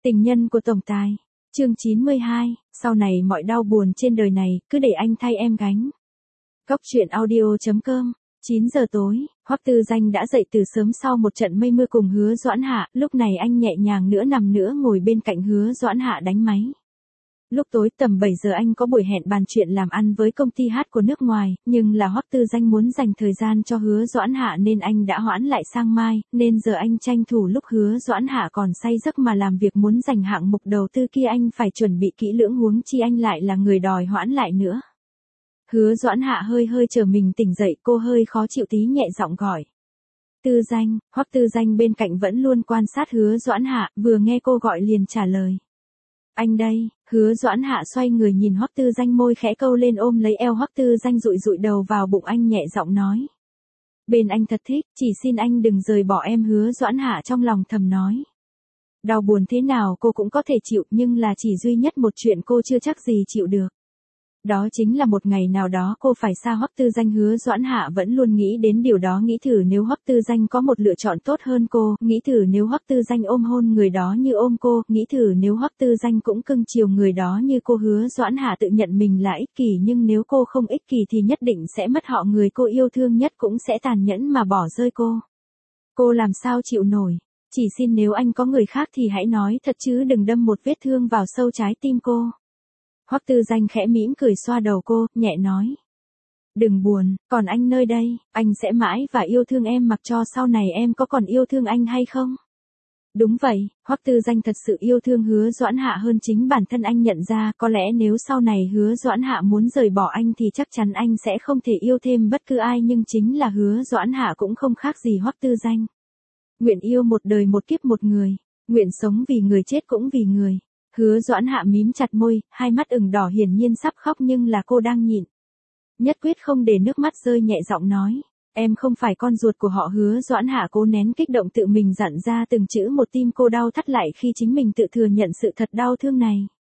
Tình nhân của tổng tài. Chương 92, sau này mọi đau buồn trên đời này, cứ để anh thay em gánh. Cốc truyện audio.com. 9 giờ tối, Hoắc Tư Danh đã dậy từ sớm sau một trận mây mưa cùng Hứa Doãn Hạ, lúc này anh nhẹ nhàng nằm ngồi bên cạnh Hứa Doãn Hạ đánh máy. Lúc tối tầm 7 giờ anh có buổi hẹn bàn chuyện làm ăn với công ty hát của nước ngoài, nhưng là Hoắc Tư Danh muốn dành thời gian cho Hứa Doãn Hạ nên anh đã hoãn lại sang mai, nên giờ anh tranh thủ lúc Hứa Doãn Hạ còn say giấc mà làm việc muốn dành hạng mục đầu tư kia anh phải chuẩn bị kỹ lưỡng, huống chi anh lại là người đòi hoãn lại nữa. Hứa Doãn Hạ hơi chờ mình tỉnh dậy, cô hơi khó chịu tí nhẹ giọng gọi. Tư Danh. Hoắc Tư Danh bên cạnh vẫn luôn quan sát Hứa Doãn Hạ, vừa nghe cô gọi liền trả lời. Anh đây. Hứa Doãn Hạ xoay người nhìn Hoắc Tư Danh, môi khẽ câu lên ôm lấy eo Hoắc Tư Danh, dụi đầu vào bụng anh nhẹ giọng nói. Bên anh thật thích, chỉ xin anh đừng rời bỏ em. Hứa Doãn Hạ trong lòng thầm nói. Đau buồn thế nào cô cũng có thể chịu, nhưng là chỉ duy nhất một chuyện cô chưa chắc gì chịu được. Đó chính là một ngày nào đó cô phải xa Hoắc Tư Danh. Hứa Doãn Hạ vẫn luôn nghĩ đến điều đó, nghĩ thử nếu Hoắc Tư Danh có một lựa chọn tốt hơn cô, nghĩ thử nếu Hoắc Tư Danh ôm hôn người đó như ôm cô, nghĩ thử nếu Hoắc Tư Danh cũng cưng chiều người đó như cô. Hứa Doãn Hạ tự nhận mình là ích kỷ, nhưng nếu cô không ích kỷ thì nhất định sẽ mất họ, người cô yêu thương nhất cũng sẽ tàn nhẫn mà bỏ rơi cô. Cô làm sao chịu nổi? Chỉ xin nếu anh có người khác thì hãy nói thật chứ đừng đâm một vết thương vào sâu trái tim cô. Hoắc Tư Danh khẽ mỉm cười xoa đầu cô, nhẹ nói. Đừng buồn, còn anh nơi đây, anh sẽ mãi và yêu thương em mặc cho sau này em có còn yêu thương anh hay không. Đúng vậy, Hoắc Tư Danh thật sự yêu thương Hứa Doãn Hạ hơn chính bản thân anh nhận ra, có lẽ nếu sau này Hứa Doãn Hạ muốn rời bỏ anh thì chắc chắn anh sẽ không thể yêu thêm bất cứ ai, nhưng chính là Hứa Doãn Hạ cũng không khác gì Hoắc Tư Danh. Nguyện yêu một đời một kiếp một người, nguyện sống vì người chết cũng vì người. Hứa Doãn Hạ mím chặt môi, hai mắt ửng đỏ hiển nhiên sắp khóc nhưng là cô đang nhịn. Nhất quyết không để nước mắt rơi, nhẹ giọng nói. Em không phải con ruột của họ. Hứa Doãn Hạ cố nén kích động tự mình dặn ra từng chữ một, tim cô đau thắt lại khi chính mình tự thừa nhận sự thật đau thương này.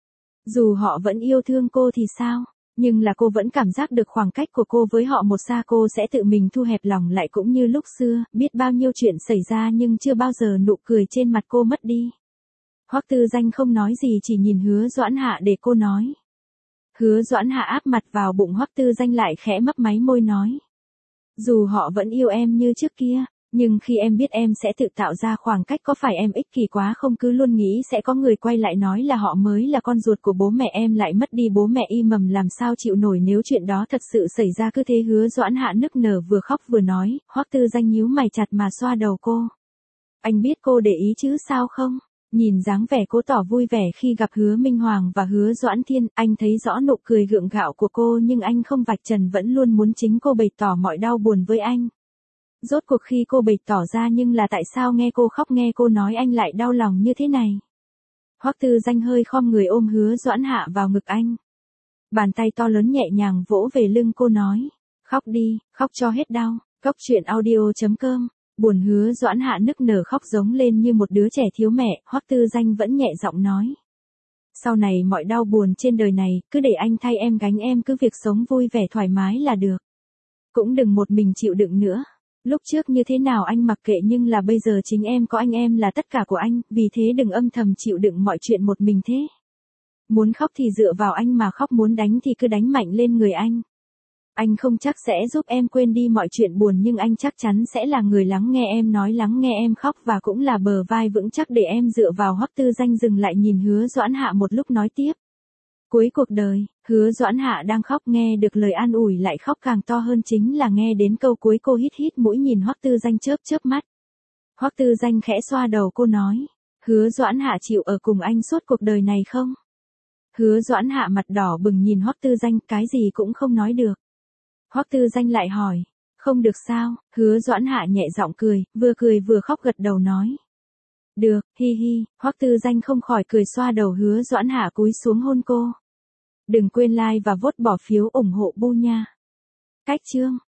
Dù họ vẫn yêu thương cô thì sao? Nhưng là cô vẫn cảm giác được khoảng cách của cô với họ một xa, cô sẽ tự mình thu hẹp lòng lại cũng như lúc xưa, biết bao nhiêu chuyện xảy ra nhưng chưa bao giờ nụ cười trên mặt cô mất đi. Hoắc Tư Danh không nói gì, chỉ nhìn Hứa Doãn Hạ để cô nói. Hứa Doãn Hạ áp mặt vào bụng Hoắc Tư Danh lại khẽ mấp máy môi nói. Dù họ vẫn yêu em như trước kia, nhưng khi em biết em sẽ tự tạo ra khoảng cách, có phải em ích kỷ quá không? Cứ luôn nghĩ sẽ có người quay lại nói là họ mới là con ruột của bố mẹ em, lại mất đi bố mẹ y mầm, làm sao chịu nổi nếu chuyện đó thật sự xảy ra. Cứ thế Hứa Doãn Hạ nức nở vừa khóc vừa nói. Hoắc Tư Danh nhíu mày chặt mà xoa đầu cô. Anh biết cô để ý chứ sao không? Nhìn dáng vẻ cô tỏ vui vẻ khi gặp Hứa Minh Hoàng và Hứa Doãn Thiên, anh thấy rõ nụ cười gượng gạo của cô, nhưng anh không vạch trần, vẫn luôn muốn chính cô bày tỏ mọi đau buồn với anh. Rốt cuộc khi cô bày tỏ ra, nhưng là tại sao nghe cô khóc, nghe cô nói anh lại đau lòng như thế này? Hoắc Tư Danh hơi khom người ôm Hứa Doãn Hạ vào ngực anh. Bàn tay to lớn nhẹ nhàng vỗ về lưng cô nói. Khóc đi, khóc cho hết đau. Cốc truyện audio.com. Buồn. Hứa Doãn Hạ nức nở khóc giống lên như một đứa trẻ thiếu mẹ. Hoắc Tư Danh vẫn nhẹ giọng nói. Sau này mọi đau buồn trên đời này, cứ để anh thay em gánh, em cứ việc sống vui vẻ thoải mái là được. Cũng đừng một mình chịu đựng nữa. Lúc trước như thế nào anh mặc kệ, nhưng là bây giờ chính em có anh, em là tất cả của anh, vì thế đừng âm thầm chịu đựng mọi chuyện một mình thế. Muốn khóc thì dựa vào anh mà khóc, muốn đánh thì cứ đánh mạnh lên người anh. Anh không chắc sẽ giúp em quên đi mọi chuyện buồn, nhưng anh chắc chắn sẽ là người lắng nghe em nói, lắng nghe em khóc, và cũng là bờ vai vững chắc để em dựa vào. Hoắc Tư Danh dừng lại nhìn Hứa Doãn Hạ một lúc nói tiếp. Cuối cuộc đời, Hứa Doãn Hạ đang khóc, nghe được lời an ủi lại khóc càng to hơn, chính là nghe đến câu cuối. Cô hít mũi nhìn Hoắc Tư Danh chớp mắt. Hoắc Tư Danh khẽ xoa đầu cô nói. Hứa Doãn Hạ chịu ở cùng anh suốt cuộc đời này không? Hứa Doãn Hạ mặt đỏ bừng nhìn Hoắc Tư Danh, cái gì cũng không nói được. Hoắc Tư Danh lại hỏi. Không được sao? Hứa Doãn Hạ nhẹ giọng cười vừa khóc gật đầu nói. Được, hi hi. Hoắc Tư Danh không khỏi cười xoa đầu Hứa Doãn Hạ cúi xuống hôn cô. Đừng quên like và vote bỏ phiếu ủng hộ Bu nha. Cách chương.